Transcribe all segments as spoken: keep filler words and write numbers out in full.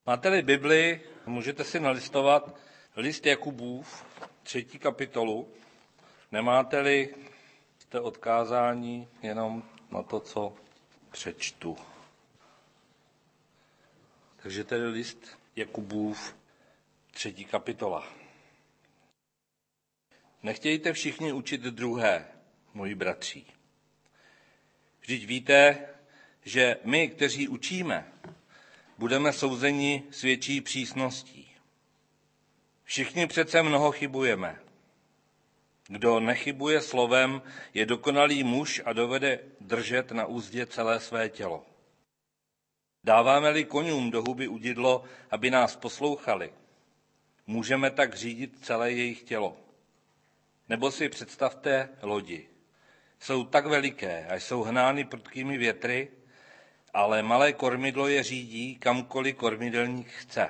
Máte-li Bibli, můžete si nalistovat list Jakubův, třetí kapitolu. Nemáte-li, jste odkázáni jenom na to, co přečtu. Takže tedy list Jakubův, třetí kapitola. Nechtějte všichni učit druhé, moji bratři. Vždyť víte, že my, kteří učíme, budeme souzeni s větší přísností. Všichni přece mnoho chybujeme. Kdo nechybuje slovem, je dokonalý muž a dovede držet na úzdě celé své tělo. Dáváme-li koňům do huby udidlo, aby nás poslouchali, můžeme tak řídit celé jejich tělo. Nebo si představte lodi. Jsou tak veliké a jsou hnány prudkými větry, ale malé kormidlo je řídí, kamkoliv kormidelník chce.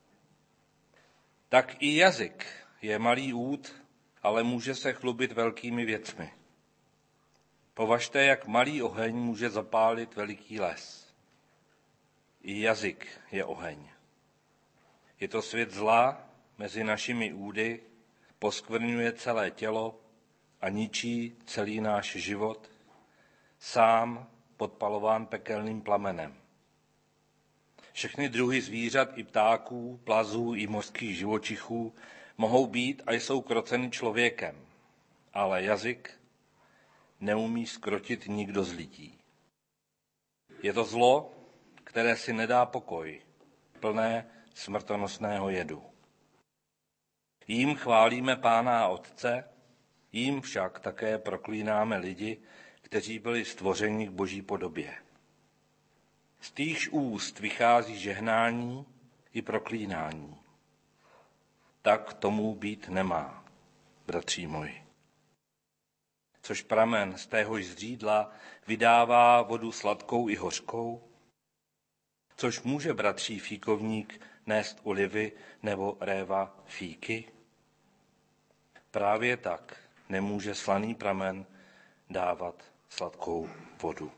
Tak i jazyk je malý úd, ale může se chlubit velkými věcmi. Považte, jak malý oheň může zapálit veliký les. I jazyk je oheň. Je to svět zla mezi našimi údy, poskvrňuje celé tělo a ničí celý náš život, sám podpalován pekelným plamenem. Všechny druhy zvířat i ptáků, plazů i mořských živočichů mohou být a jsou kroceny člověkem, ale jazyk neumí zkrotit nikdo z lidí. Je to zlo, které si nedá pokoj, plné smrtonosného jedu. Jím chválíme Pána a Otce, jím však také proklínáme lidi, kteří byli stvořeni k Boží podobě. Z týchž úst vychází žehnání i proklínání. Tak tomu být nemá, bratří moji. Což pramen z téhož zřídla vydává vodu sladkou i hořkou, což může bratří fíkovník nést olivy nebo réva fíky. Právě tak nemůže slaný pramen dávat sladkou vodu.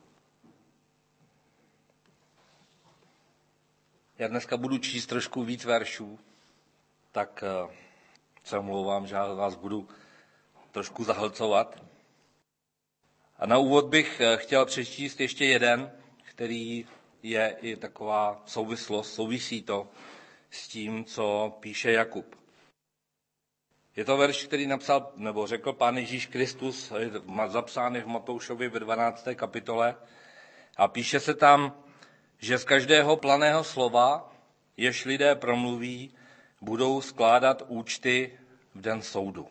Já dneska budu číst trošku víc veršů, tak se omlouvám, že vás budu trošku zahlcovat. A na úvod bych chtěl přečíst ještě jeden, který je i taková souvislost, souvisí to s tím, co píše Jakub. Je to verš, který napsal, nebo řekl Pán Ježíš Kristus, je zapsán v Matoušovi ve dvanácté kapitole a píše se tam, že z každého planého slova, jež lidé promluví, budou skládat účty v den soudu.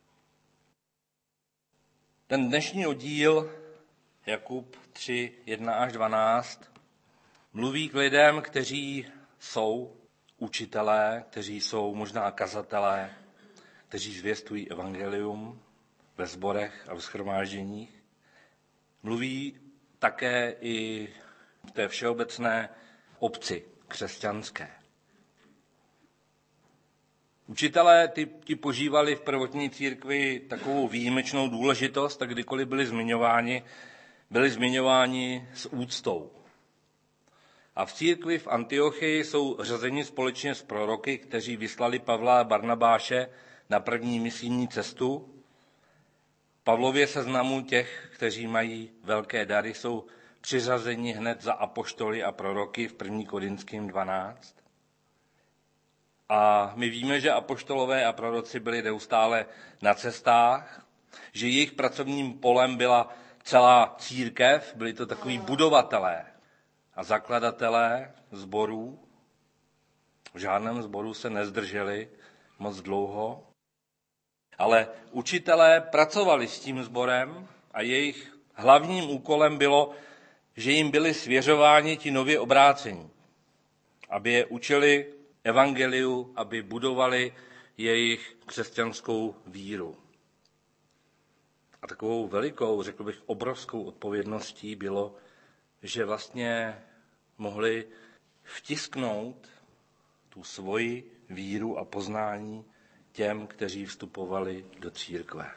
Ten dnešní oddíl, Jakub tři, jedna až dvanáct, mluví k lidem, kteří jsou učitelé, kteří jsou možná kazatelé, kteří zvěstují evangelium ve sborech a v shromážděních. Mluví také i v té všeobecné obci křesťanské. Učitelé ty, ty požívali v prvotní církvi takovou výjimečnou důležitost, tak kdykoliv byli zmiňováni, byli zmiňováni s úctou. A v církvi v Antiochii jsou řazeni společně s proroky, kteří vyslali Pavla a Barnabáše na první misijní cestu. Pavlově seznamu těch, kteří mají velké dary, jsou přiřazeni hned za apoštoly a proroky v první Korinským dvanáct. A my víme, že apoštolové a proroci byli neustále na cestách, že jejich pracovním polem byla celá církev, byli to takoví budovatelé a zakladatelé sborů. V žádném sboru se nezdrželi moc dlouho, ale učitelé pracovali s tím sborem a jejich hlavním úkolem bylo, že jim byli svěřováni ti nově obrácení, aby je učili evangeliu, aby budovali jejich křesťanskou víru. A takovou velikou, řekl bych, obrovskou odpovědností bylo, že vlastně mohli vtisknout tu svoji víru a poznání těm, kteří vstupovali do církve.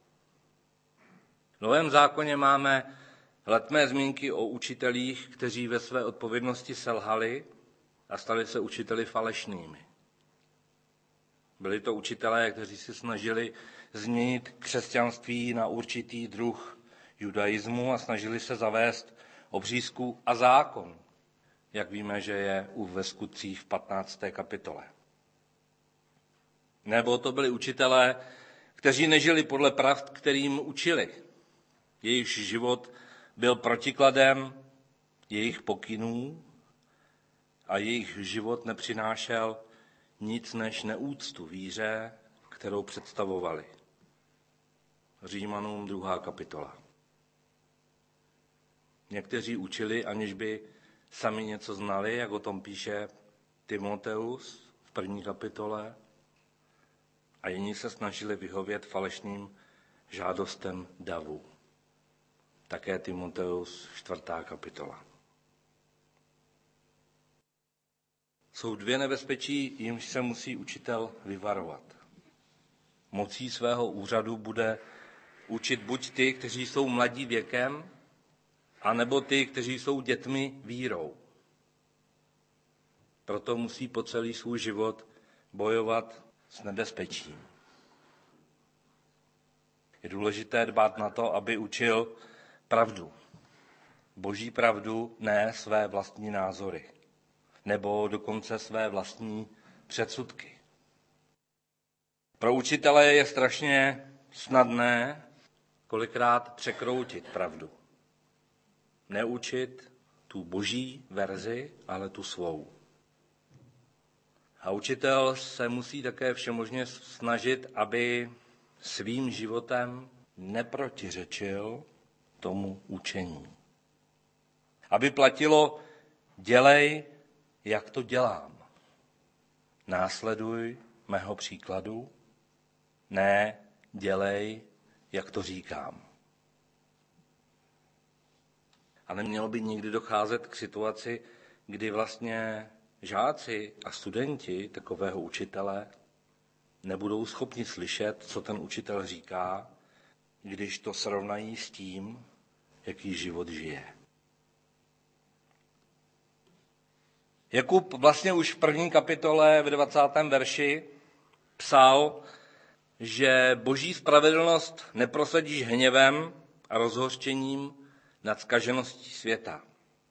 V Novém zákoně máme letmé zmínky o učitelích, kteří ve své odpovědnosti selhali a stali se učiteli falešnými. Byli to učitelé, kteří se snažili změnit křesťanství na určitý druh judaismu a snažili se zavést obřízku a zákon, jak víme, že je u ve Skutcích v patnácté kapitole. Nebo to byli učitelé, kteří nežili podle pravd, kterým učili. Jejich život byl protikladem jejich pokynů a jejich život nepřinášel nic než neúctu víře, kterou představovali. Římanům druhá kapitola. Někteří učili, aniž by sami něco znali, jak o tom píše Timoteus v první kapitole, a jiní se snažili vyhovět falešným žádostem davu. Také Timoteus čtvrtá kapitola. Jsou dvě nebezpečí, jimž se musí učitel vyvarovat. Mocí svého úřadu bude učit buď ty, kteří jsou mladí věkem, anebo ty, kteří jsou dětmi vírou. Proto musí po celý svůj život bojovat s nebezpečím. Je důležité dbát na to, aby učil pravdu. Boží pravdu, ne své vlastní názory. Nebo dokonce své vlastní předsudky. Pro učitele je strašně snadné kolikrát překroutit pravdu. Neučit tu boží verzi, ale tu svou. A učitel se musí také všemožně snažit, aby svým životem neprotiřečil tomu učení. Aby platilo dělej, jak to dělám. Následuj mého příkladu, ne dělej, jak to říkám. A nemělo by nikdy docházet k situaci, kdy vlastně žáci a studenti takového učitele nebudou schopni slyšet, co ten učitel říká, když to srovnají s tím, jaký život žije. Jakub vlastně už v první kapitole v dvacátém verši psal, že boží spravedlnost neprosadíš hněvem a rozhořčením nad zkažeností světa.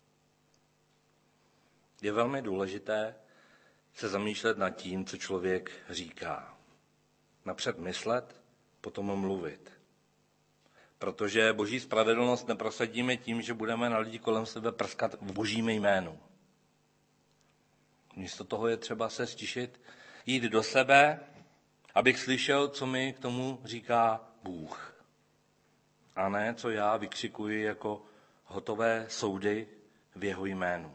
Je velmi důležité se zamýšlet nad tím, co člověk říká. Napřed myslet, potom mluvit. Protože boží spravedlnost neprosadíme tím, že budeme na lidi kolem sebe prskat v božím jménu. Místo toho je třeba se stišit, jít do sebe, abych slyšel, co mi k tomu říká Bůh. A ne, co já vykřikuji jako hotové soudy v jeho jménu.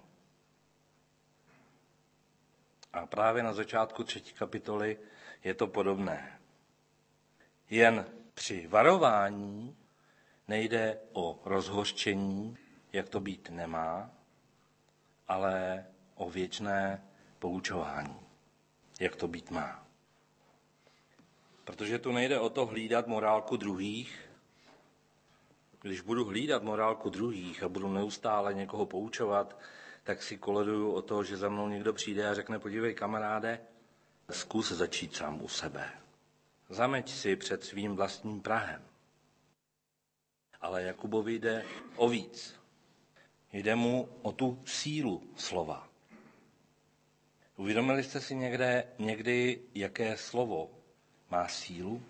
A právě na začátku třetí kapitoly je to podobné. Jen při varování nejde o rozhořčení, jak to být nemá, ale o věčné poučování, jak to být má. Protože tu nejde o to hlídat morálku druhých. Když budu hlídat morálku druhých a budu neustále někoho poučovat, tak si koleduju o to, že za mnou někdo přijde a řekne, podívej kamaráde, zkus začít sám u sebe. Zameť si před svým vlastním prahem. Ale Jakubovi jde o víc. Jde mu o tu sílu slova. Uvědomili jste si někde, někdy, jaké slovo má sílu?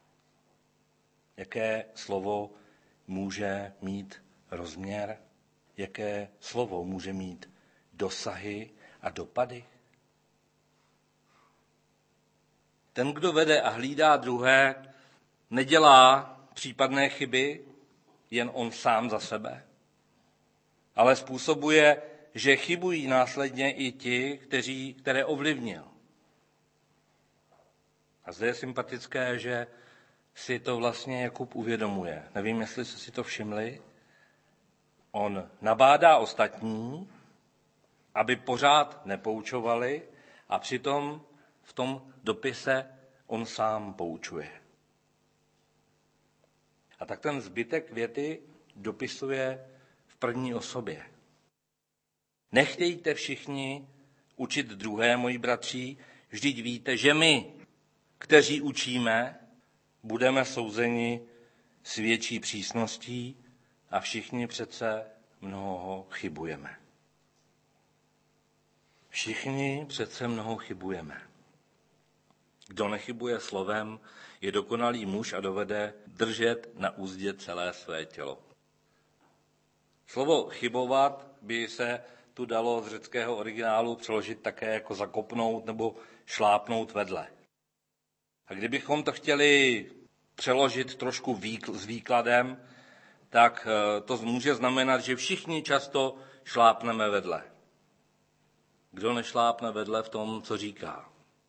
Jaké slovo může mít rozměr? Jaké slovo může mít dosahy a dopady? Ten, kdo vede a hlídá druhé, nedělá případné chyby jen on sám za sebe, ale způsobuje, že chybují následně i ti, kteří, které ovlivnil. A zde je sympatické, že si to vlastně Jakub uvědomuje. Nevím, jestli jste si to všimli. On nabádá ostatní, aby pořád nepoučovali, a přitom v tom dopise on sám poučuje. A tak ten zbytek věty dopisuje v první osobě. Nechtějte všichni učit druhé, moji bratři, vždyť víte, že my, kteří učíme, budeme souzeni s větší přísností a všichni přece mnoho chybujeme. Všichni přece mnoho chybujeme. Kdo nechybuje slovem, je dokonalý muž a dovede držet na úzdě celé své tělo. Slovo chybovat by se tu dalo z řeckého originálu přeložit také jako zakopnout nebo šlápnout vedle. A kdybychom to chtěli přeložit trošku výkl, s výkladem, tak to může znamenat, že všichni často šlápneme vedle. Kdo nešlápne vedle v tom, co říká?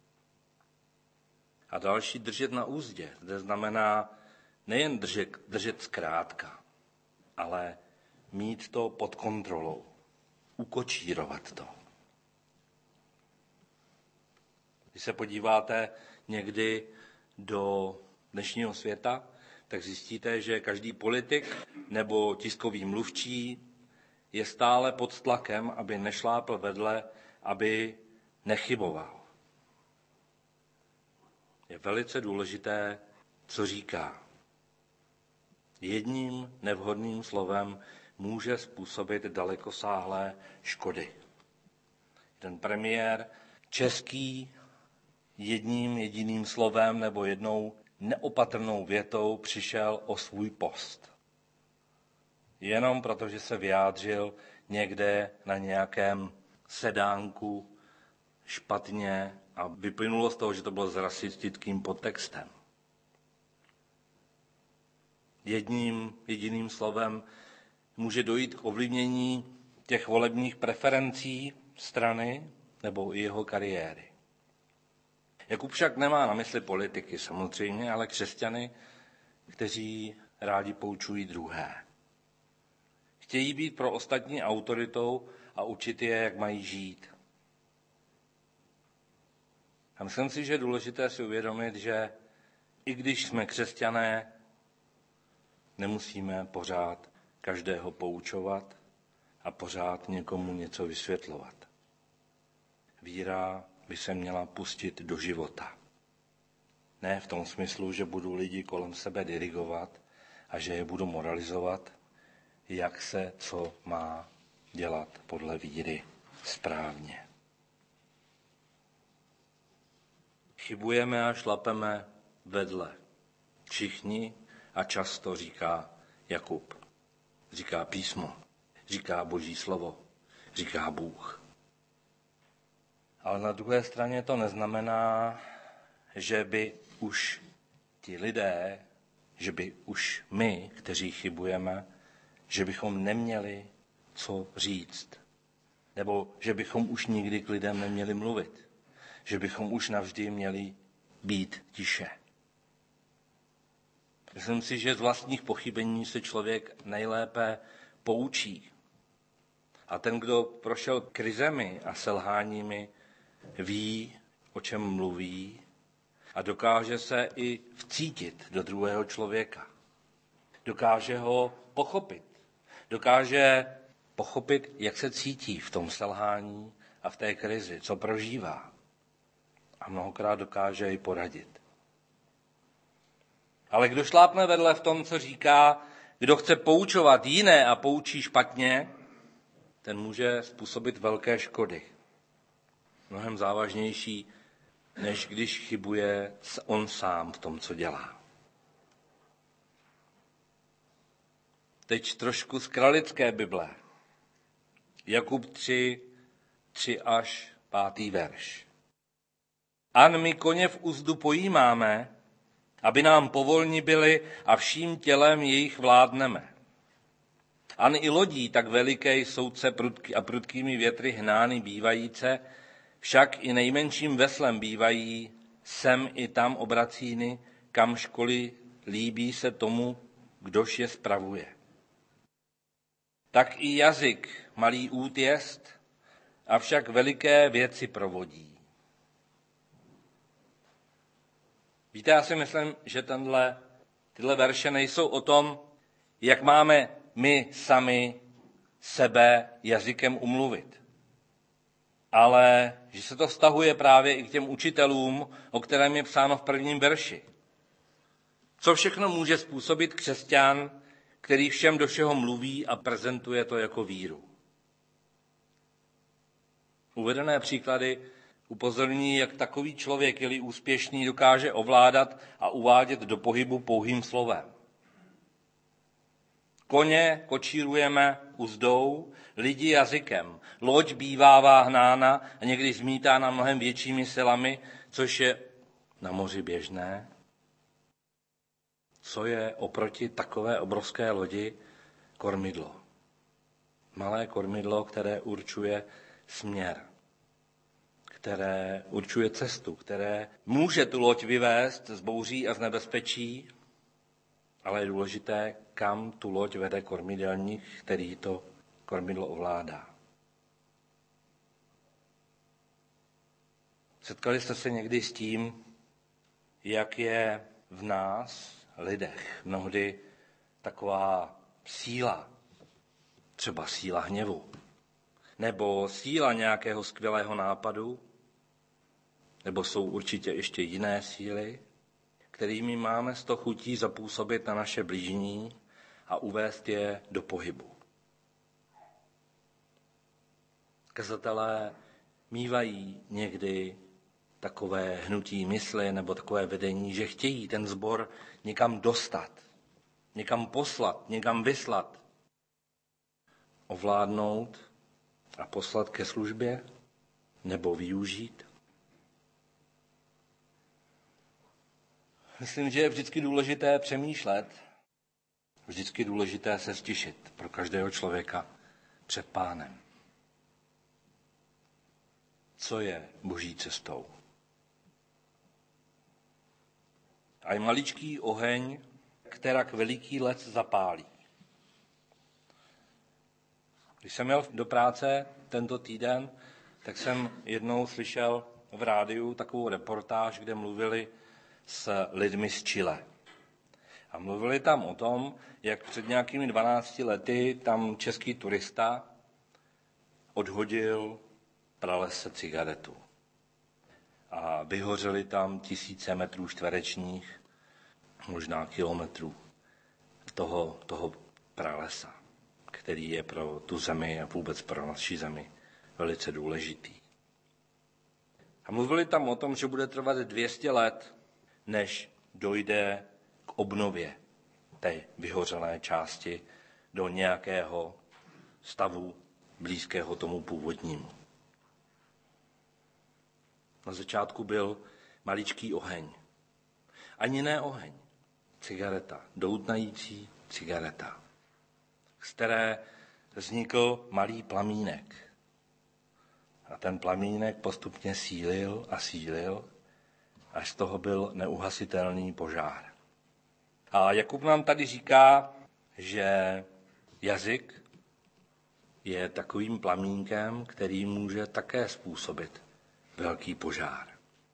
A další držet na úzdě. Zde znamená nejen držet, držet zkrátka, ale mít to pod kontrolou. Ukočírovat to. Když se podíváte někdy do dnešního světa, tak zjistíte, že každý politik nebo tiskový mluvčí je stále pod tlakem, aby nešlápl vedle, aby nechyboval. Je velice důležité, co říká. Jedním nevhodným slovem může způsobit dalekosáhlé škody. Ten premiér český jedním jediným slovem nebo jednou neopatrnou větou přišel o svůj post. Jenom protože se vyjádřil někde na nějakém sedánku špatně a vyplynulo z toho, že to bylo s rasistickým podtextem. Jedním jediným slovem může dojít k ovlivnění těch volebních preferencí strany nebo i jeho kariéry. Jakub však nemá na mysli politiky samozřejmě, ale křesťany, kteří rádi poučují druhé. Chtějí být pro ostatní autoritou a učit je, jak mají žít. A myslím si, že je důležité si uvědomit, že i když jsme křesťané, nemusíme pořád každého poučovat a pořád někomu něco vysvětlovat. Víra by se měla pustit do života. Ne v tom smyslu, že budu lidi kolem sebe dirigovat a že je budu moralizovat, jak se co má dělat podle víry správně. Chybujeme a šlapeme vedle. Všichni a často, říká Jakub. Říká písmo, říká Boží slovo, říká Bůh. Ale na druhé straně to neznamená, že by už ti lidé, že by už my, kteří chybujeme, že bychom neměli co říct. Nebo že bychom už nikdy k lidem neměli mluvit. Že bychom už navždy měli být tiše. Myslím si, že z vlastních pochybení se člověk nejlépe poučí. A ten, kdo prošel krizemi a selháními, ví, o čem mluví a dokáže se i vcítit do druhého člověka. Dokáže ho pochopit. Dokáže pochopit, jak se cítí v tom selhání a v té krizi, co prožívá. A mnohokrát dokáže i poradit. Ale kdo šlápne vedle v tom, co říká, kdo chce poučovat jiné a poučí špatně, ten může způsobit velké škody. Mnohem závažnější, než když chybuje on sám v tom, co dělá. Teď trošku z kralické Bible. Jakub tři, tři až pátý verš. An my koně v uzdu pojímáme, aby nám povolni byli a vším tělem jejich vládneme. An i lodí tak veliké soudce prudky a prudkými větry hnány bývajíce, však i nejmenším veslem bývají sem i tam obracíny, kam školy líbí se tomu, kdož je spravuje. Tak i jazyk malý út jest, avšak veliké věci provodí. Víte, já si myslím, že tenhle, tyhle verše nejsou o tom, jak máme my sami sebe jazykem umluvit. ale že se to vztahuje právě i k těm učitelům, o kterém je psáno v prvním verši. Co všechno může způsobit křesťan, který všem do všeho mluví a prezentuje to jako víru? Uvedené příklady upozorní, jak takový člověk, je-li úspěšný, dokáže ovládat a uvádět do pohybu pouhým slovem. Koně kočírujeme uzdou, lidi jazykem. Loď bývává hnána a někdy zmítána mnohem většími silami, což je na moři běžné. Co je oproti takové obrovské lodi kormidlo? Malé kormidlo, které určuje směr, které určuje cestu, které může tu loď vyvést z bouří a z nebezpečí, ale je důležité, kam tu loď vede kormidelník, který to kormidlo ovládá. Setkali jste se někdy s tím, jak je v nás, lidech, mnohdy taková síla, třeba síla hněvu, nebo síla nějakého skvělého nápadu, nebo jsou určitě ještě jiné síly, kterými máme z toho chutí zapůsobit na naše blížní a uvést je do pohybu. Kazatelé mívají někdy takové hnutí mysli nebo takové vedení, že chtějí ten sbor někam dostat, někam poslat, někam vyslat, ovládnout a poslat ke službě nebo využít. Myslím, že je vždycky důležité přemýšlet, vždycky důležité se stišit pro každého člověka před Pánem. Co je Boží cestou? A je maličký oheň, kterak veliký les zapálí. Když jsem jel do práce tento týden, tak jsem jednou slyšel v rádiu takovou reportáž, kde mluvili s lidmi z Chile. A mluvili tam o tom, jak před nějakými dvanácti lety tam český turista odhodil pralese cigaretu. A vyhořely tam tisíce metrů čtverečních, možná kilometrů toho, toho pralesa, který je pro tu zemi a vůbec pro naši zemi velice důležitý. A mluvili tam o tom, že bude trvat dvě stě let, než dojde k obnově té vyhořelé části do nějakého stavu blízkého tomu původnímu. Na začátku byl maličký oheň. Ani ne oheň, cigareta, doutnající cigareta, z které vznikl malý plamínek. A ten plamínek postupně sílil a sílil, až z toho byl neuhasitelný požár. A Jakub nám tady říká, že jazyk je takovým plamínkem, který může také způsobit velký požár.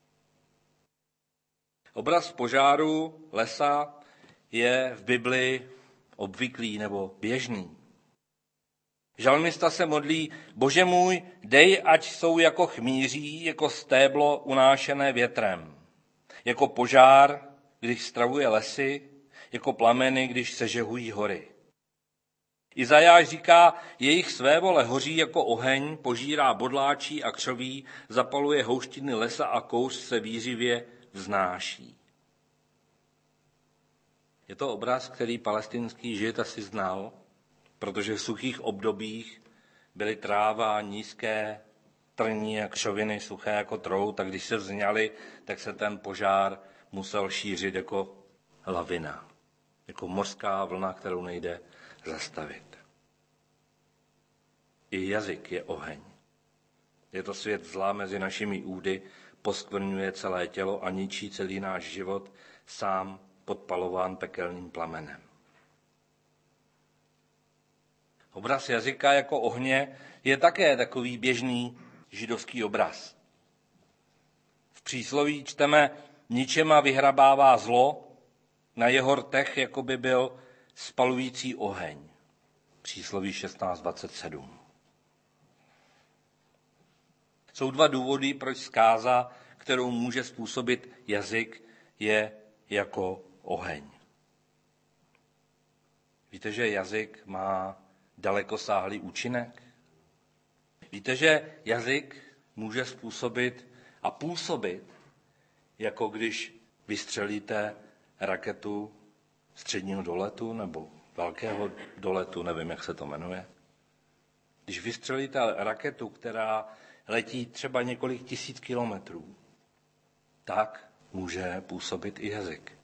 Obraz požáru lesa je v Bibli obvyklý nebo běžný. Žalmista se modlí: Bože můj, dej, ať jsou jako chmýří, jako stéblo unášené větrem, jako požár, když stravuje lesy, jako plameny, když sežehují hory. Izajáš říká: jejich svévole hoří jako oheň, požírá bodláčí a křoví, zapaluje houštiny lesa a kouř se vířivě vznáší. Je to obraz, který palestinský žid asi znal, protože v suchých obdobích byly tráva, nízké trní a křoviny, suché jako trout, tak když se vzňaly, tak se ten požár musel šířit jako lavina, jako mořská vlna, kterou nejde zastavit. I jazyk je oheň. Je to svět zla mezi našimi údy, poskvrňuje celé tělo a ničí celý náš život, sám podpalován pekelným plamenem. Obraz jazyka jako ohně je také takový běžný židovský obraz. V přísloví čteme: ničema vyhrabává zlo, na jeho rtech jako by byl spalující oheň. Přísloví šestnáct dvacet sedm. Jsou dva důvody, proč zkáza, kterou může způsobit jazyk, je jako oheň. Víte, že jazyk má dalekosáhlý účinek? Víte, že jazyk může způsobit a působit, jako když vystřelíte raketu středního doletu nebo velkého doletu, nevím, jak se to jmenuje. Když vystřelíte raketu, která letí třeba několik tisíc kilometrů, tak může působit i jazyk.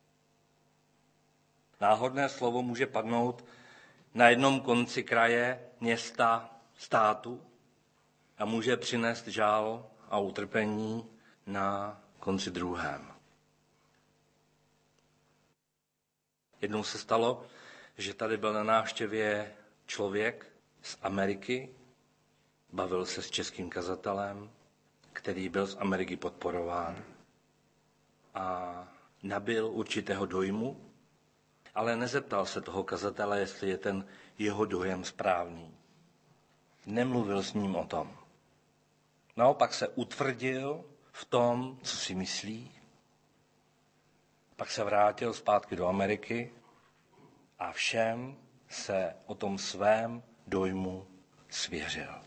Náhodné slovo může padnout na jednom konci kraje, města, státu a může přinést žál a utrpení na konci druhém. Jednou se stalo, že tady byl na návštěvě člověk z Ameriky, bavil se s českým kazatelem, který byl z Ameriky podporován a nabyl určitého dojmu, ale nezeptal se toho kazatele, jestli je ten jeho dojem správný. Nemluvil s ním o tom. Naopak se utvrdil v tom, co si myslí. Pak se vrátil zpátky do Ameriky a všem se o tom svém dojmu svěřil.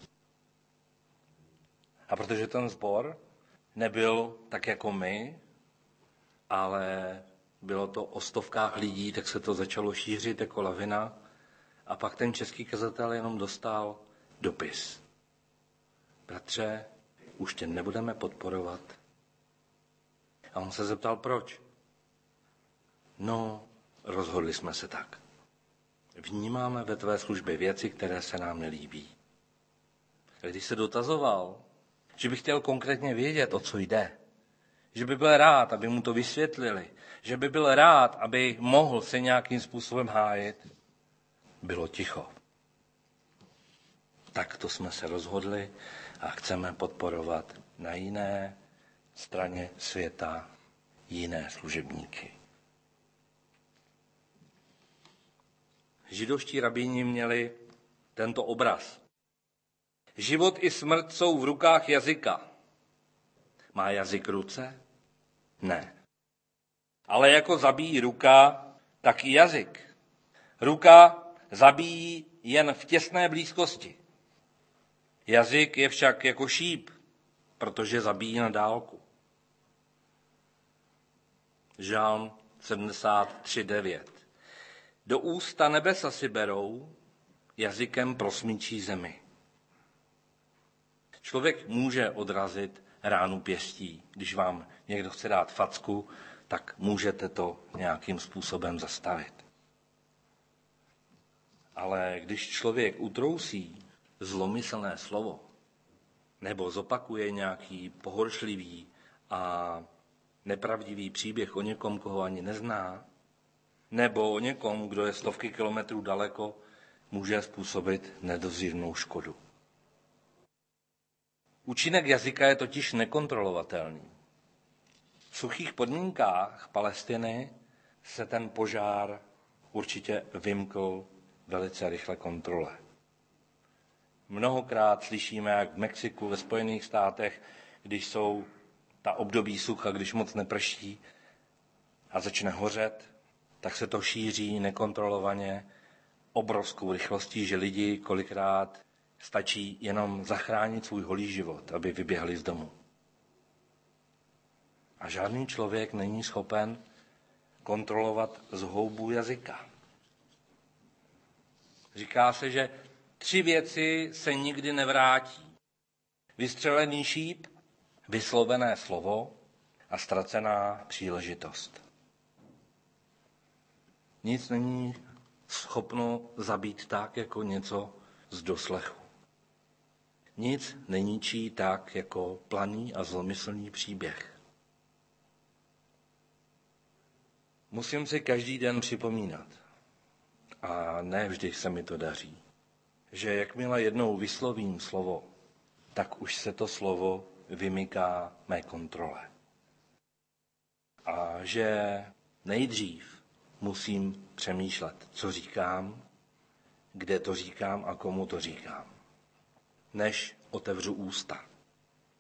A protože ten sbor nebyl tak jako my, ale bylo to o stovkách lidí, tak se to začalo šířit jako lavina. A pak ten český kazatel jenom dostal dopis. Bratře, už tě nebudeme podporovat. A on se zeptal, proč? No, rozhodli jsme se tak. Vnímáme ve tvé službě věci, které se nám nelíbí. A když se dotazoval, že by chtěl konkrétně vědět, o co jde, že by byl rád, aby mu to vysvětlili, že by byl rád, aby mohl se nějakým způsobem hájit, bylo ticho. Takto jsme se rozhodli a chceme podporovat na jiné straně světa jiné služebníky. Židovští rabíni měli tento obraz. Život i smrt jsou v rukách jazyka. Má jazyk ruce? Ne. Ale jako zabíjí ruka, tak i jazyk. Ruka zabíjí jen v těsné blízkosti. Jazyk je však jako šíp, protože zabíjí na dálku. Žálm sedmdesát tři devět. Do ústa nebesa si berou, jazykem prosmíčí zemi. Člověk může odrazit ránu pěstí. Když vám někdo chce dát facku, tak můžete to nějakým způsobem zastavit. Ale když člověk utrousí zlomyslné slovo nebo zopakuje nějaký pohoršlivý a nepravdivý příběh o někom, koho ani nezná, nebo o někom, kdo je stovky kilometrů daleko, může způsobit nedozírnou škodu. Účinek jazyka je totiž nekontrolovatelný. V suchých podmínkách Palestiny se ten požár určitě vymkl velice rychle kontrole. Mnohokrát slyšíme, jak v Mexiku, ve Spojených státech, když jsou ta období sucha, když moc neprší a začne hořet, tak se to šíří nekontrolovaně obrovskou rychlostí, že lidi kolikrát stačí jenom zachránit svůj holý život, aby vyběhli z domu. A žádný člověk není schopen kontrolovat zhoubu jazyka. Říká se, že tři věci se nikdy nevrátí. Vystřelený šíp, vyslovené slovo a ztracená příležitost. Nic není schopno zabít tak, jako něco z doslechu. Nic neníčí tak, jako planý a zlomyslný příběh. Musím si každý den připomínat, a ne vždy se mi to daří, že jakmile jednou vyslovím slovo, tak už se to slovo vymyká mé kontrole. A že nejdřív musím přemýšlet, co říkám, kde to říkám a komu to říkám, než otevřu ústa.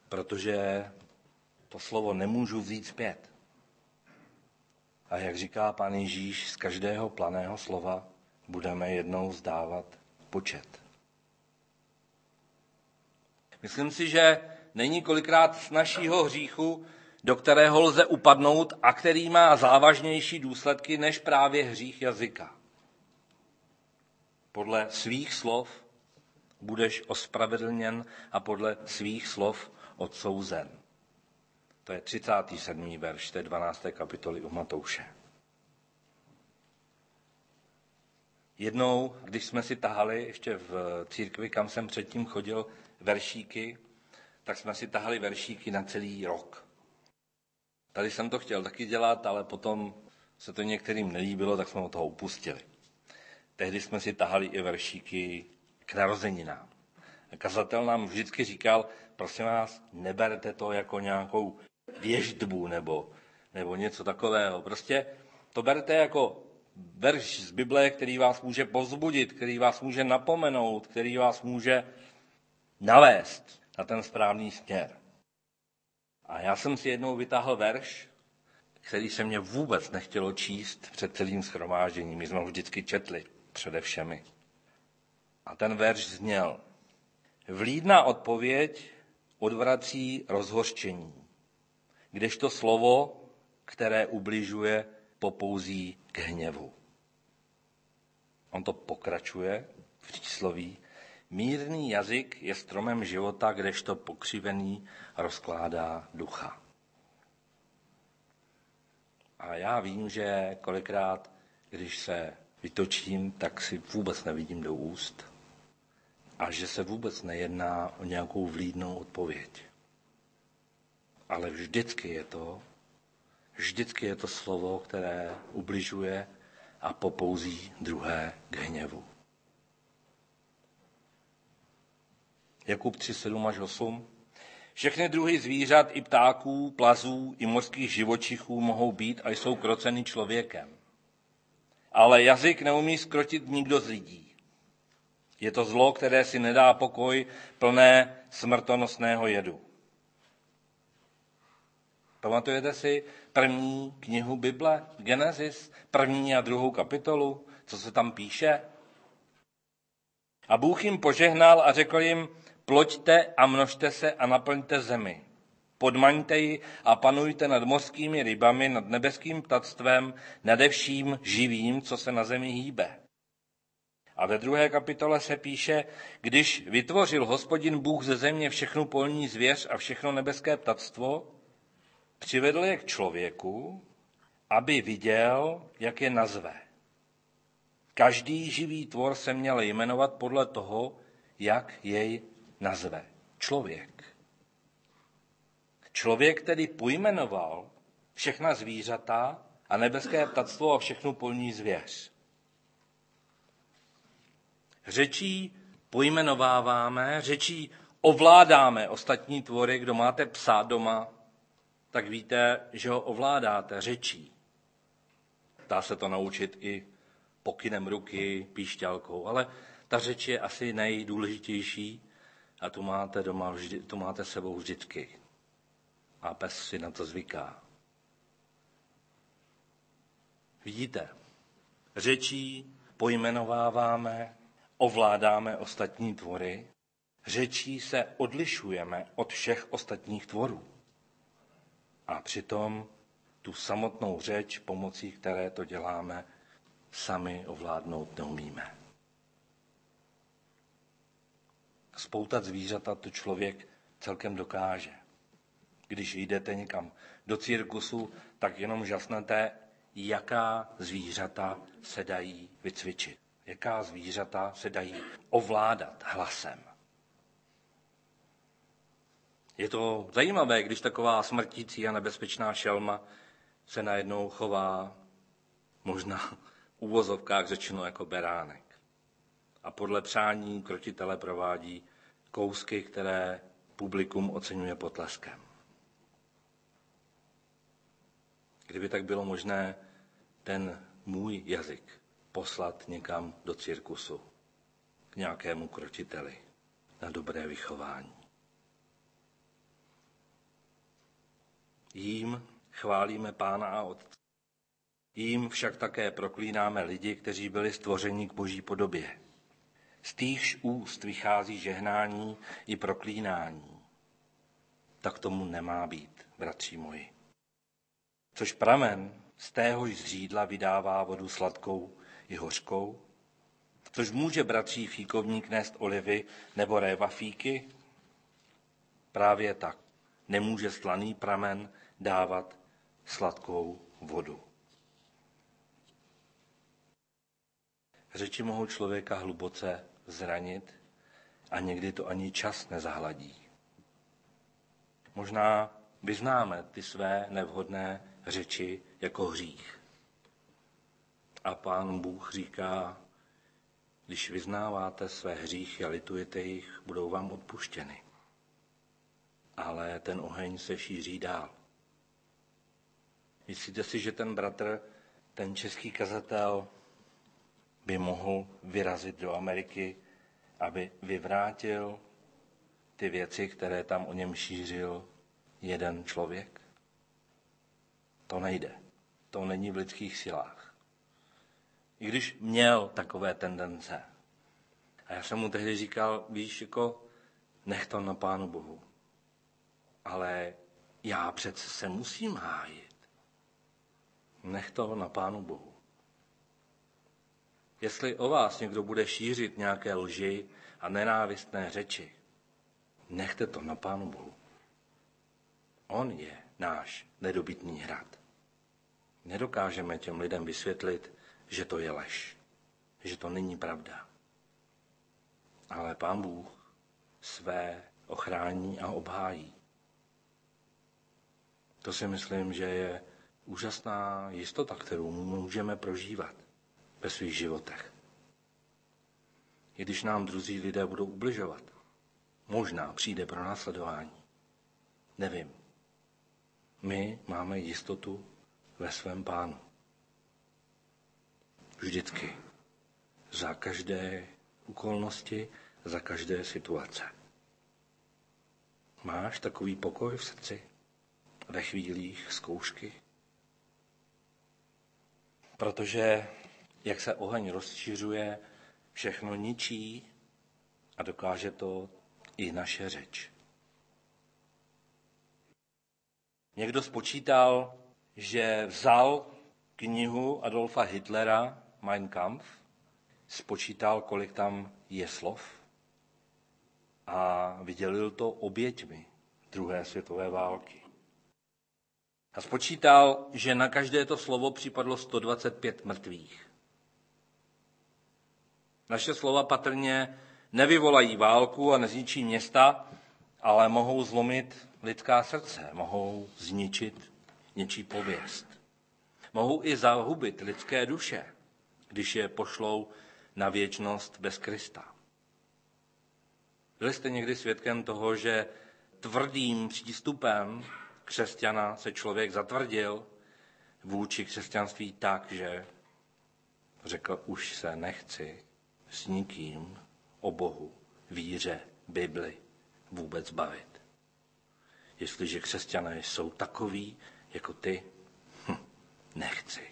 protože to slovo nemůžu vzít zpět. A jak říká Pán Ježíš, z každého planého slova budeme jednou vzdávat počet. Myslím si, že není kolikrát snazšího hříchu, do kterého lze upadnout a který má závažnější důsledky než právě hřích jazyka. Podle svých slov budeš ospravedlněn a podle svých slov odsouzen. To je třicátý sedmý verš té dvanácté kapitoly u Matouše. Jednou, když jsme si tahali ještě v církvi, kam jsem předtím chodil, veršíky, tak jsme si tahali veršíky na celý rok. Tady jsem to chtěl taky dělat, ale potom se to některým nelíbilo, tak jsme od toho upustili. Tehdy jsme si tahali i veršíky k narozeninám. Kazatel nám vždycky říkal, prosím vás, neberte to jako nějakou věštbu nebo, nebo něco takového. Prostě to berte jako verš z Bible, který vás může povzbudit, který vás může napomenout, který vás může navést na ten správný směr. A já jsem si jednou vytáhl verš, který se mě vůbec nechtělo číst před celým shromážděním. My jsme ho vždycky četli přede všemi. A ten verš zněl: Vlídná odpověď odvrací rozhořčení, kdežto slovo, které ubližuje, popouzí k hněvu. On to pokračuje v přísloví: Mírný jazyk je stromem života, kdežto pokřivený rozkládá ducha. A já vím, že kolikrát, když se vytočím, tak si vůbec nevidím do úst a že se vůbec nejedná o nějakou vlídnou odpověď. Ale vždycky je to, vždycky je to slovo, které ubližuje a popouzí druhé k hněvu. Jakub tři, sedm až osm. Všechny druhy zvířat i ptáků, plazů i mořských živočichů mohou být a jsou kroceny člověkem. Ale jazyk neumí zkrotit nikdo z lidí. Je to zlo, které si nedá pokoj, plné smrtonosného jedu. Pamatujete si první knihu Bible, Genesis, první a druhou kapitolu, co se tam píše? A Bůh jim požehnal a řekl jim: Ploďte a množte se a naplňte zemi. Podmaňte ji a panujte nad mořskými rybami, nad nebeským ptactvem, nade vším živým, co se na zemi hýbe. A ve druhé kapitole se píše: Když vytvořil Hospodin Bůh ze země všechnu polní zvěř a všechno nebeské ptactvo, přivedl je k člověku, aby viděl, jak je nazve. Každý živý tvor se měl jmenovat podle toho, jak jej nazve. Člověk. Člověk tedy pojmenoval všechna zvířata a nebeské ptactvo a všechnu polní zvěř. Řečí pojmenováváme, řečí ovládáme ostatní tvory. Kdo máte psa doma, tak víte, že ho ovládáte řečí. Dá se to naučit i pokynem ruky, píšťalkou, ale ta řeč je asi nejdůležitější a tu máte doma, vždy, tu máte sebou vždycky. A pes si na to zvyká. Vidíte, řečí pojmenováváme, ovládáme ostatní tvory, řečí se odlišujeme od všech ostatních tvorů. A přitom tu samotnou řeč, pomocí které to děláme, sami ovládnout neumíme. Spoutat zvířata to člověk celkem dokáže. Když jdete někam do cirkusu, tak jenom žasnete, jaká zvířata se dají vycvičit. Jaká zvířata se dají ovládat hlasem. Je to zajímavé, když taková smrtící a nebezpečná šelma se najednou chová, možná v uvozovkách řečeno, jako beránek. A podle přání krotitele provádí kousky, které publikum oceňuje potleskem. Kdyby tak bylo možné ten můj jazyk poslat někam do cirkusu, k nějakému krotiteli na dobré vychování. Jím chválíme Pána a Otce. Jím však také proklínáme lidi, kteří byli stvořeni k Boží podobě. Z týchž úst vychází žehnání i proklínání. Tak tomu nemá být, bratři moji. Což pramen z téhož zřídla vydává vodu sladkou i hořkou, což může bratří fíkovník nést olivy nebo réva fíky? Právě tak nemůže slaný pramen dávat sladkou vodu. Řeči mohou člověka hluboce zranit a někdy to ani čas nezahladí. Možná vyznáme ty své nevhodné řeči jako hřích. A Pán Bůh říká, když vyznáváte své hříchy a litujete jich, budou vám odpuštěny. Ale ten oheň se šíří dál. Myslíte si, že ten bratr, ten český kazatel, by mohl vyrazit do Ameriky, aby vyvrátil ty věci, které tam o něm šířil jeden člověk? To nejde. To není v lidských silách. I když měl takové tendence. A já jsem mu tehdy říkal, víš, jako nech to na Pánu Bohu. Ale já přece se musím hájit. Nech to na Pánu Bohu. Jestli o vás někdo bude šířit nějaké lži a nenávistné řeči, nechte to na Pánu Bohu. On je náš nedobytný hrad. Nedokážeme těm lidem vysvětlit, že to je lež, že to není pravda. Ale Pán Bůh své ochrání a obhájí. To si myslím, že je úžasná jistota, kterou můžeme prožívat ve svých životech. I když nám druzí lidé budou ubližovat, možná přijde pronásledování. Nevím. My máme jistotu ve svém Pánu. Vždycky. Za každé okolnosti, za každé situace. Máš takový pokoj v srdci ve chvílích zkoušky? Protože jak se oheň rozšiřuje, všechno ničí a dokáže to i naše řeč. Někdo spočítal, že vzal knihu Adolfa Hitlera Mein Kampf, spočítal, kolik tam je slov a vydělil to oběťmi druhé světové války. A spočítal, že na každé to slovo připadlo sto dvacet pět mrtvých. Naše slova patrně nevyvolají válku a nezničí města, ale mohou zlomit lidská srdce, mohou zničit něčí pověst. Mohou i zahubit lidské duše, když je pošlou na věčnost bez Krista. Byli jste někdy svědkem toho, že tvrdým přístupem křesťana se člověk zatvrdil vůči křesťanství tak, že řekl, už se nechci s nikým o Bohu, víře, Bibli vůbec bavit. Jestliže křesťané jsou takoví jako ty, hm, nechci.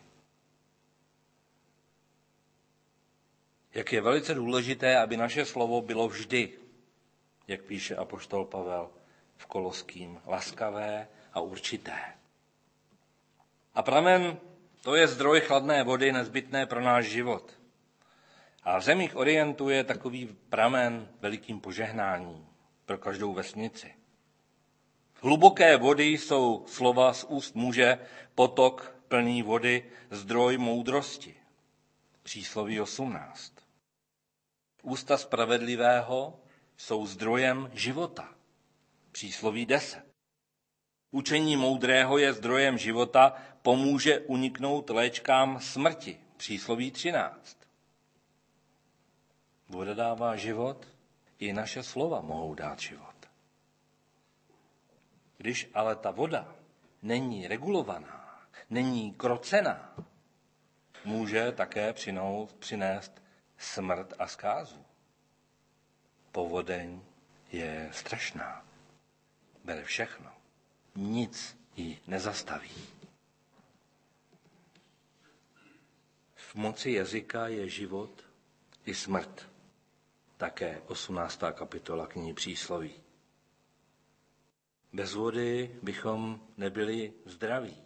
Jak je velice důležité, aby naše slovo bylo vždy, jak píše apoštol Pavel v Koloským, laskavé a určité. A pramen, to je zdroj chladné vody nezbytné pro náš život. A v zemích Orientu je takový pramen velikým požehnáním pro každou vesnici. Hluboké vody jsou slova z úst muže, potok plný vody, zdroj moudrosti. Přísloví osmnáct. Ústa spravedlivého jsou zdrojem života. Přísloví deset. Učení moudrého je zdrojem života, pomůže uniknout léčkám smrti. Přísloví třináct. Voda dává život, i naše slova mohou dát život. Když ale ta voda není regulovaná, není krocená, může také přinout, přinést smrt a zkázu. Povodeň je strašná. Bere všechno. Nic ji nezastaví. V moci jazyka je život i smrt. Také osmnáctá kapitola knihy Přísloví. Bez vody bychom nebyli zdraví.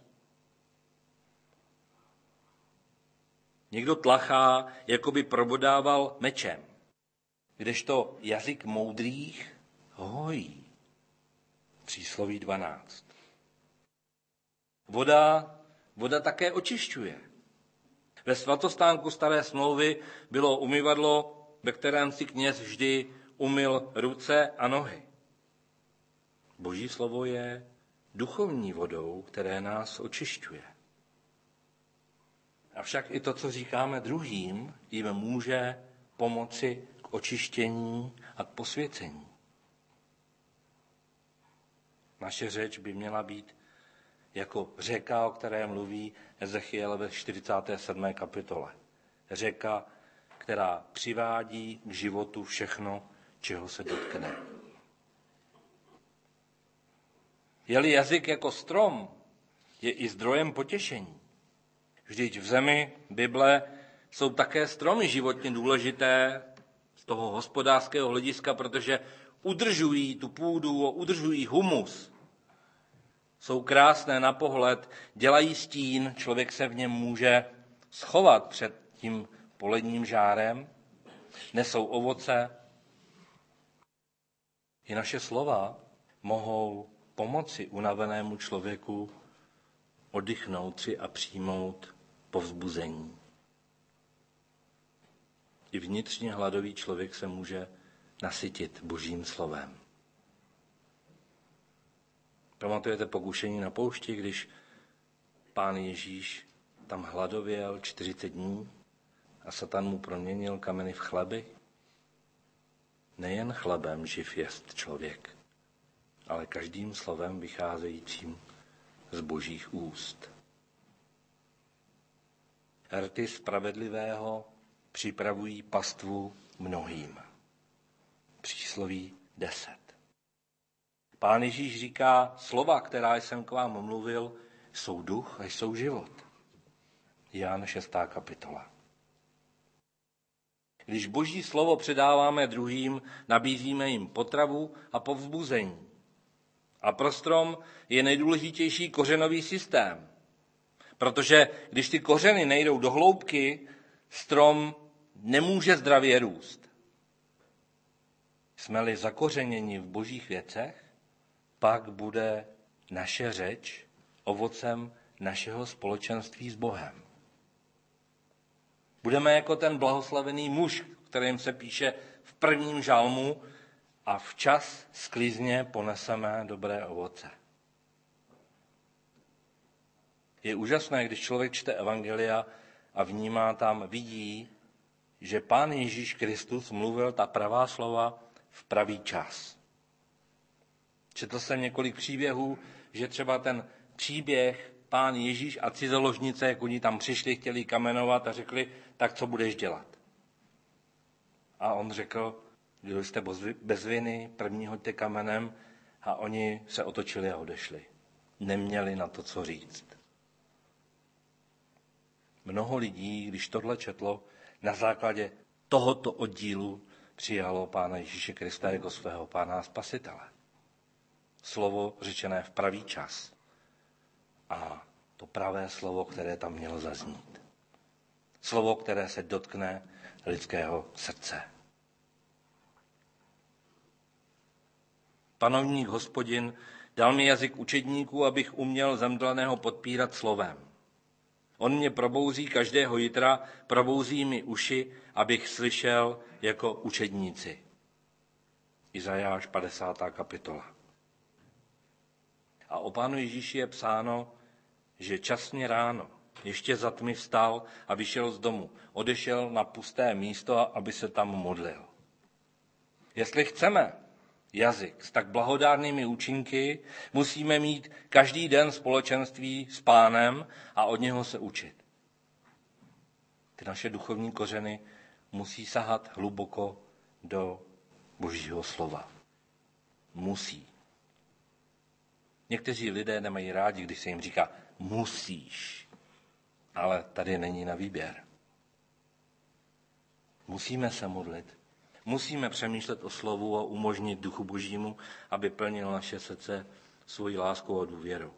Někdo tlachá, jako by probodával mečem, kdežto jazyk moudrých hojí. Přísloví dvanáct. Voda, voda také očišťuje. Ve svatostánku staré smlouvy bylo umyvadlo, ve kterém si kněz vždy umyl ruce a nohy. Boží slovo je duchovní vodou, které nás očišťuje. Avšak i to, co říkáme druhým, jim může pomoci k očištění a k posvěcení. Naše řeč by měla být jako řeka, o které mluví Ezechiel ve čtyřicáté sedmé kapitole. Řeka, která přivádí k životu všechno, čeho se dotkne. Je-li jazyk jako strom, je i zdrojem potěšení. Vždyť v zemi Bible jsou také stromy životně důležité z toho hospodářského hlediska, protože udržují tu půdu, udržují humus. Jsou krásné na pohled, dělají stín, člověk se v něm může schovat před tím poledním žárem, nesou ovoce. I naše slova mohou pomoci unavenému člověku oddychnout si a přijmout povzbuzení. I vnitřně hladový člověk se může nasytit Božím slovem. Pamatujete pokušení na poušti, když Pán Ježíš tam hladověl čtyřicet dní a Satan mu proměnil kameny v chleby? Nejen chlebem živ jest člověk, ale každým slovem vycházejícím z Božích úst. Rty spravedlivého připravují pastvu mnohým. Přísloví deset. Pán Ježíš říká, slova, která jsem k vám mluvil, jsou duch a jsou život. Jan šestá kapitola. Když Boží slovo předáváme druhým, nabízíme jim potravu a povzbuzení. A pro strom je nejdůležitější kořenový systém. Protože když ty kořeny nejdou do hloubky, strom nemůže zdravě růst. Jsme-li zakořeněni v Božích věcech, pak bude naše řeč ovocem našeho společenství s Bohem. Budeme jako ten blahoslavený muž, kterým se píše v prvním žalmu, a včas sklizně poneseme dobré ovoce. Je úžasné, když člověk čte evangelia a vnímá tam, vidí, že Pán Ježíš Kristus mluvil ta pravá slova v pravý čas. Četl jsem několik příběhů, že třeba ten příběh Pán Ježíš a cizoložnice, jak oni tam přišli, chtěli kamenovat a řekli, tak co budeš dělat? A on řekl, kdo jste bez viny, první hoďte kamenem, a oni se otočili a odešli. Neměli na to, co říct. Mnoho lidí, když tohle četlo, na základě tohoto oddílu přijalo Pána Ježíše Krista jako svého Pána a Spasitele. Slovo řečené v pravý čas a to pravé slovo, které tam mělo zaznít. Slovo, které se dotkne lidského srdce. Panovník Hospodin dal mi jazyk učedníků, abych uměl zemdleného podpírat slovem. On mě probouzí každého jitra, probouzí mi uši, abych slyšel jako učedníci. Izajáš padesátá kapitola. A o Pánu Ježíši je psáno, že časně ráno, ještě za tmy vstal a vyšel z domu. Odešel na pusté místo, aby se tam modlil. Jestli chceme jazyk s tak blahodárnými účinky, musíme mít každý den společenství s Pánem a od něho se učit. Ty naše duchovní kořeny musí sahat hluboko do Božího slova. Musí. Někteří lidé nemají rádi, když se jim říká musíš, ale tady není na výběr. Musíme se modlit. Musíme přemýšlet o slovu a umožnit Duchu Božímu, aby plnil naše srdce svojí láskou a důvěrou.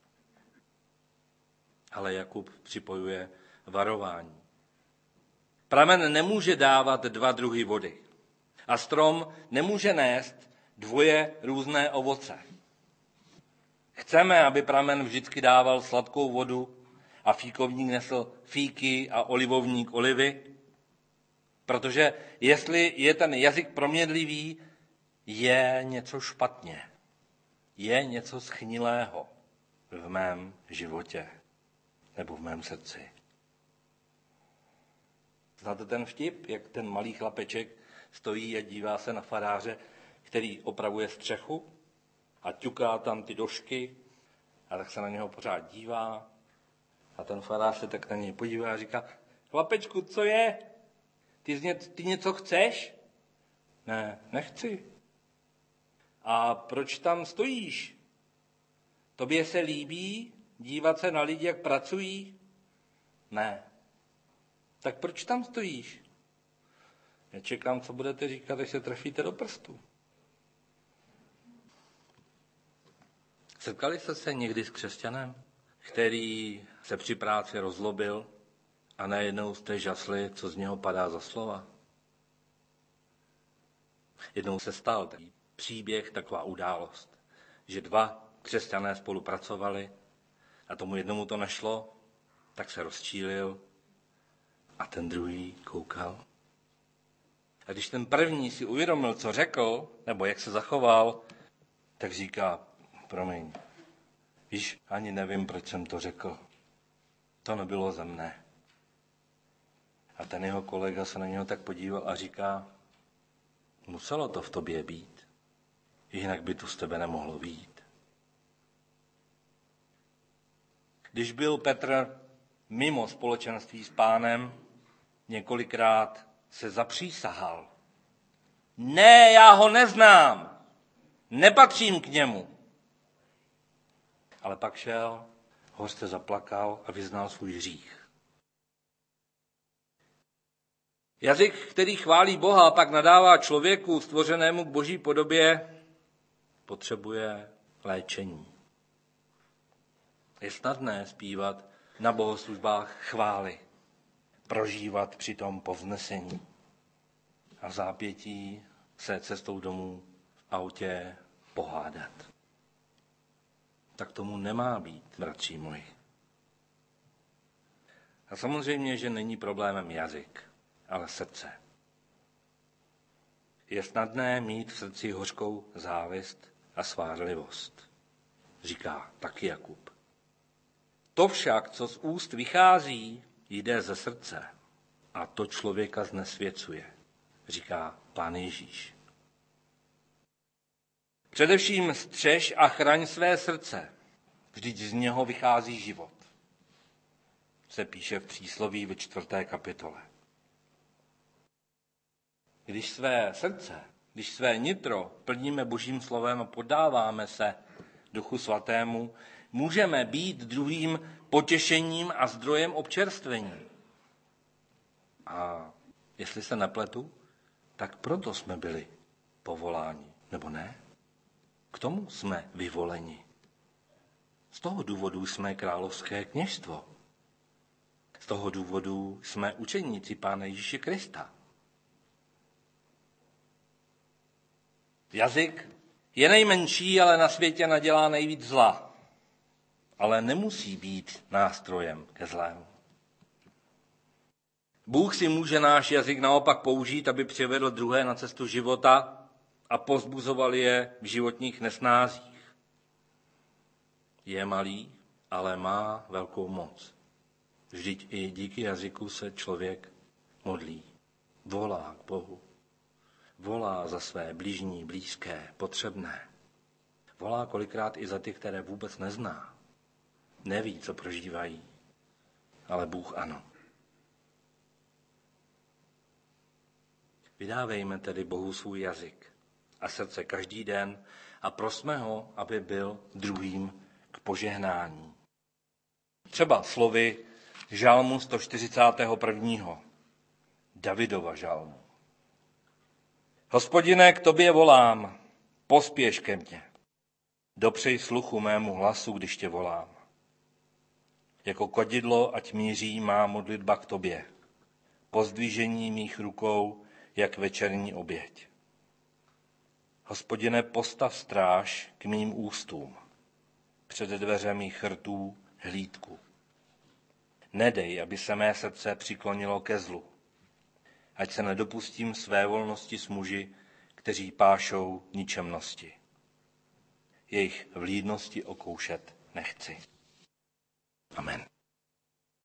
Ale Jakub připojuje varování. Pramen nemůže dávat dva druhy vody a strom nemůže nést dvoje různé ovoce. Chceme, aby pramen vždycky dával sladkou vodu a fíkovník nesl fíky a olivovník olivy, protože jestli je ten jazyk proměnlivý, je něco špatně, je něco schnilého v mém životě nebo v mém srdci. Znáte ten vtip, jak ten malý chlapeček stojí a dívá se na faráře, který opravuje střechu a ťuká tam ty došky a tak se na něho pořád dívá a ten farář se tak na něj podívá a říká: chlapečku, co je? Ty, ně, ty něco chceš? Ne, nechci. A proč tam stojíš? Tobě se líbí dívat se na lidi, jak pracují? Ne. Tak proč tam stojíš? Já čekám, co budete říkat, až se trefíte do prstu. Setkali jste se někdy s křesťanem, který se při práci rozlobil a najednou jste žasli, co z něho padá za slova? Jednou se stal takový příběh, taková událost, že dva křesťané spolupracovali a tomu jednomu to nešlo, tak se rozčílil a ten druhý koukal. A když ten první si uvědomil, co řekl, nebo jak se zachoval, tak říká: promiň, víš, ani nevím, proč jsem to řekl. To nebylo ze mne. A ten jeho kolega se na něho tak podíval a říká: muselo to v tobě být, jinak by to z tebe nemohlo být. Když byl Petr mimo společenství s Pánem, několikrát se zapřísahal: ne, já ho neznám, nepatřím k němu. Ale pak šel, hořce zaplakal a vyznal svůj hřích. Jazyk, který chválí Boha a pak nadává člověku stvořenému k Boží podobě, potřebuje léčení. Je snadné zpívat na bohoslužbách chvály, prožívat přitom povznesení a v zápětí se cestou domů v autě pohádat. Tak tomu nemá být, bratři moji. A samozřejmě, že není problémem jazyk, ale srdce. Je snadné mít v srdci hořkou závist a svárlivost, říká taky Jakub. To však, co z úst vychází, jde ze srdce a to člověka znesvěcuje, říká Pán Ježíš. Především střež a chraň své srdce, vždyť z něho vychází život, se píše v přísloví ve čtvrté kapitole. Když své srdce, když své nitro plníme Božím slovem a podáváme se Duchu Svatému, můžeme být druhým potěšením a zdrojem občerstvení. A jestli se nepletu, tak proto jsme byli povoláni, nebo ne? K tomu jsme vyvoleni. Z toho důvodu jsme královské kněžstvo. Z toho důvodu jsme učeníci Pána Ježíše Krista. Jazyk je nejmenší, ale na světě nadělá nejvíc zla. Ale nemusí být nástrojem ke zlému. Bůh si může náš jazyk naopak použít, aby přivedl druhé na cestu života a povzbuzoval je v životních nesnázích. Je malý, ale má velkou moc. Vždyť i díky jazyku se člověk modlí, volá k Bohu. Volá za své bližní, blízké, potřebné. Volá kolikrát i za ty, které vůbec nezná. Neví, co prožívají, ale Bůh ano. Vydávejme tedy Bohu svůj jazyk a srdce každý den a prosme ho, aby byl druhým k požehnání. Třeba slovy žalmu sto čtyřicátého prvního. Davidova žalmu. Hospodine, k tobě volám, pospěš ke mně. Dopřej sluchu mému hlasu, když tě volám. Jako kadidlo, ať míří má modlitba k tobě. Pozdvížení mých rukou, jak večerní oběť. Hospodine, postav stráž k mým ústům. Před dveře mých rtů hlídku. Nedej, aby se mé srdce přiklonilo ke zlu. Ať se nedopustím své volnosti s muži, kteří pášou ničemnosti. Jejich vlídnosti okoušet nechci. Amen.